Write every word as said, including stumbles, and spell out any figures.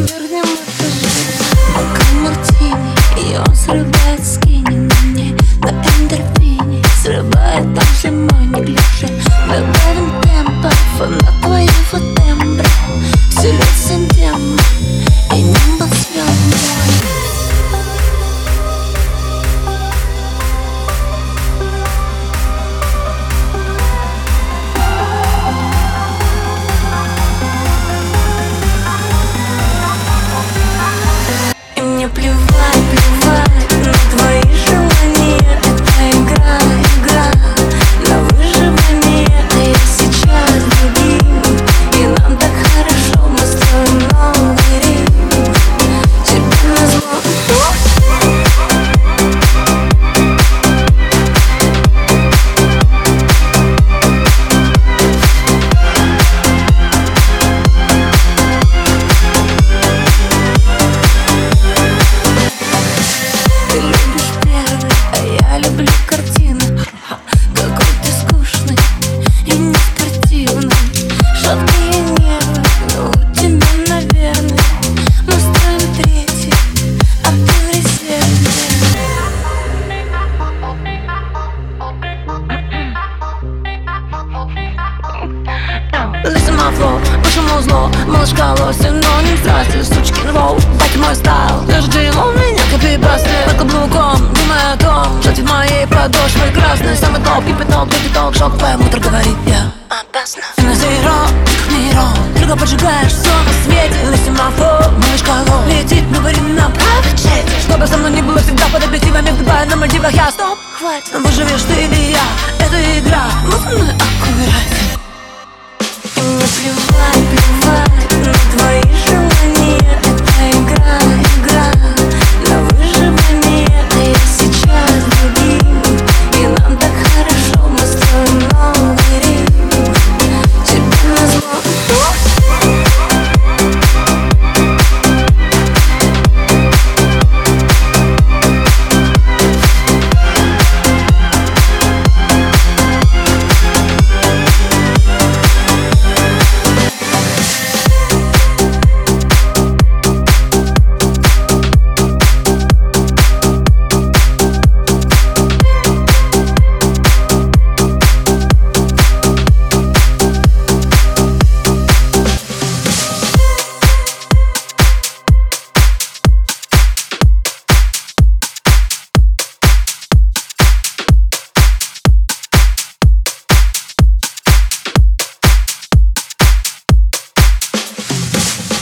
вернем эту жизнь. Бокал мартини, и он срывает скини на мне, на эндорфине, срывает танцы мой неглиже. Добавим темпов на твои фотембры, вселится демон, и небо звездное. Плевать, плевать на твои желания. Это игра, игра на выживание. Я сейчас другим, и нам так хорошо. Мы строим новый Рим. Тебе назло. Ты любишь первый, а я люблю картины. Какой ты скучный и не спортивный. Шаткие нервы, но у тебя, наверное. Мы строим третий, а ты в резерве. Listen my flow, почему зло? Малышка лоси, но не здрасте. Сучкин воу, бать мой стайл. Даже Джейло меня копи простые. Под каблуком, думая о том, что цвет моей подошвы красный. Самый топ, кипяток, кипяток, шок, твоя мутра говорит, я опасна. На зеро, миро, друга поджигаешь все на свете. Listen my flow, малышка лоу, летит, говорим на правый чете. Что бы со мной ни было, всегда под объективами. В Дубае, на Мальдивах, я стоп, хватит. Выживешь ты или